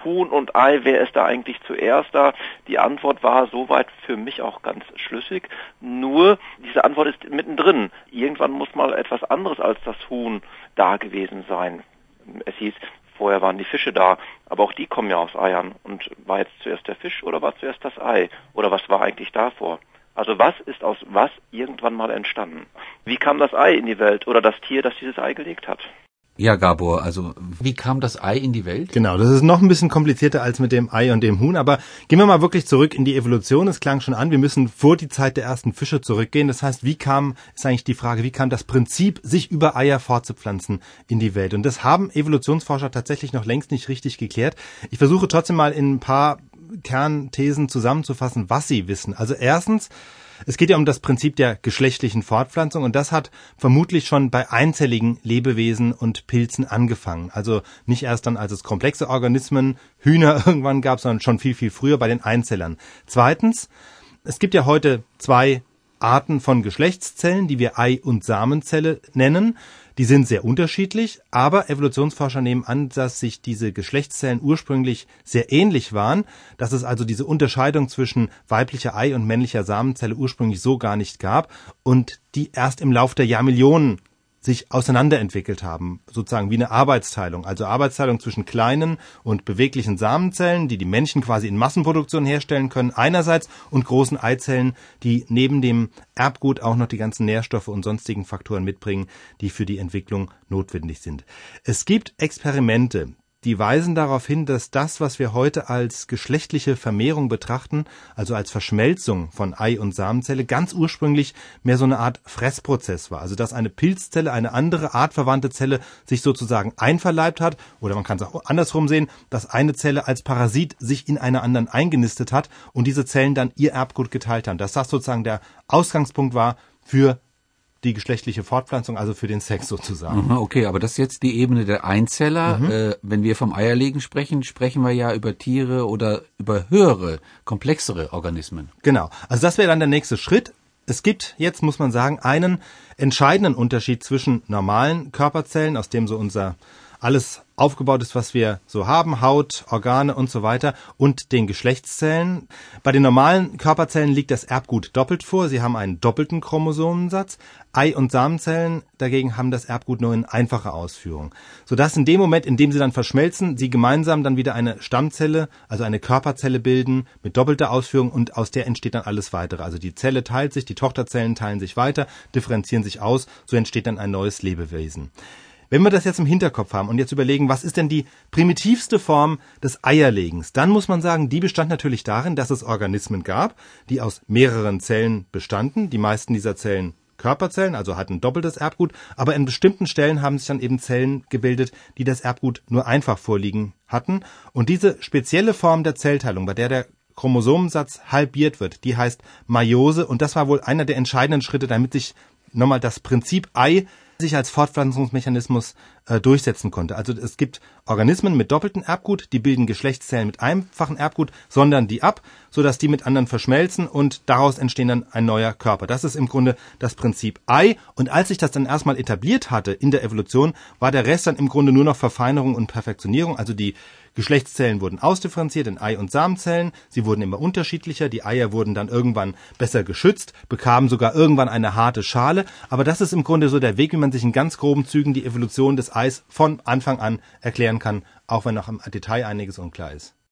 Huhn und Ei, wer ist da eigentlich zuerst da? Die Antwort war soweit für mich auch ganz schlüssig. Nur, diese Antwort ist mittendrin. Irgendwann muss mal etwas anderes als das Huhn da gewesen sein. Es hieß, vorher waren die Fische da, aber auch die kommen ja aus Eiern. Und war jetzt zuerst der Fisch oder war zuerst das Ei? Oder was war eigentlich davor? Also was ist aus was irgendwann mal entstanden? Wie kam das Ei in die Welt oder das Tier, das dieses Ei gelegt hat? Ja, Gabor, also wie kam das Ei in die Welt? Genau, das ist noch ein bisschen komplizierter als mit dem Ei und dem Huhn, aber gehen wir mal wirklich zurück in die Evolution. Es klang schon an, wir müssen vor die Zeit der ersten Fische zurückgehen. Das heißt, ist eigentlich die Frage, wie kam das Prinzip, sich über Eier fortzupflanzen, in die Welt? Und das haben Evolutionsforscher tatsächlich noch längst nicht richtig geklärt. Ich versuche trotzdem mal in ein paar Kernthesen zusammenzufassen, was sie wissen. Also erstens, es geht ja um das Prinzip der geschlechtlichen Fortpflanzung und das hat vermutlich schon bei einzelligen Lebewesen und Pilzen angefangen. Also nicht erst dann, als es komplexe Organismen, Hühner irgendwann gab, sondern schon viel, viel früher bei den Einzellern. Zweitens, es gibt ja heute 2 Arten von Geschlechtszellen, die wir Ei- und Samenzelle nennen. Die sind sehr unterschiedlich, aber Evolutionsforscher nehmen an, dass sich diese Geschlechtszellen ursprünglich sehr ähnlich waren, dass es also diese Unterscheidung zwischen weiblicher Ei- und männlicher Samenzelle ursprünglich so gar nicht gab und die erst im Lauf der Jahrmillionen sich auseinanderentwickelt haben, sozusagen wie eine Arbeitsteilung. Also Arbeitsteilung zwischen kleinen und beweglichen Samenzellen, die Männchen quasi in Massenproduktion herstellen können, einerseits, und großen Eizellen, die neben dem Erbgut auch noch die ganzen Nährstoffe und sonstigen Faktoren mitbringen, die für die Entwicklung notwendig sind. Es gibt Experimente, die weisen darauf hin, dass das, was wir heute als geschlechtliche Vermehrung betrachten, also als Verschmelzung von Ei- und Samenzelle, ganz ursprünglich mehr so eine Art Fressprozess war. Also dass eine Pilzzelle, eine andere artverwandte Zelle sich sozusagen einverleibt hat, oder man kann es auch andersrum sehen, dass eine Zelle als Parasit sich in einer anderen eingenistet hat und diese Zellen dann ihr Erbgut geteilt haben. Dass das sozusagen der Ausgangspunkt war für die geschlechtliche Fortpflanzung, also für den Sex sozusagen. Okay, aber das ist jetzt die Ebene der Einzeller. Wenn wir vom Eierlegen sprechen, sprechen wir ja über Tiere oder über höhere, komplexere Organismen. Genau, also das wäre dann der nächste Schritt. Es gibt jetzt, muss man sagen, einen entscheidenden Unterschied zwischen normalen Körperzellen, aus dem so unser alles aufgebaut ist, was wir so haben, Haut, Organe und so weiter, und den Geschlechtszellen. Bei den normalen Körperzellen liegt das Erbgut doppelt vor. Sie haben einen doppelten Chromosomensatz. Ei- und Samenzellen dagegen haben das Erbgut nur in einfacher Ausführung. Sodass in dem Moment, in dem sie dann verschmelzen, sie gemeinsam dann wieder eine Stammzelle, also eine Körperzelle bilden mit doppelter Ausführung und aus der entsteht dann alles weitere. Also die Zelle teilt sich, die Tochterzellen teilen sich weiter, differenzieren sich aus, so entsteht dann ein neues Lebewesen. Wenn wir das jetzt im Hinterkopf haben und jetzt überlegen, was ist denn die primitivste Form des Eierlegens, dann muss man sagen, die bestand natürlich darin, dass es Organismen gab, die aus mehreren Zellen bestanden. Die meisten dieser Zellen Körperzellen, also hatten doppeltes Erbgut, aber in bestimmten Stellen haben sich dann eben Zellen gebildet, die das Erbgut nur einfach vorliegen hatten. Und diese spezielle Form der Zellteilung, bei der Chromosomensatz halbiert wird, die heißt Meiose, und das war wohl einer der entscheidenden Schritte, damit sich nochmal das Prinzip Ei sich als Fortpflanzungsmechanismus durchsetzen konnte. Also es gibt Organismen mit doppeltem Erbgut, die bilden Geschlechtszellen mit einfachem Erbgut, sondern die ab, sodass die mit anderen verschmelzen und daraus entstehen dann ein neuer Körper. Das ist im Grunde das Prinzip Ei, und als sich das dann erstmal etabliert hatte in der Evolution, war der Rest dann im Grunde nur noch Verfeinerung und Perfektionierung. Also die Geschlechtszellen wurden ausdifferenziert in Ei- und Samenzellen, sie wurden immer unterschiedlicher, die Eier wurden dann irgendwann besser geschützt, bekamen sogar irgendwann eine harte Schale, aber das ist im Grunde so der Weg, wie man sich in ganz groben Zügen die Evolution des Eis von Anfang an erklären kann, auch wenn noch im Detail einiges unklar ist.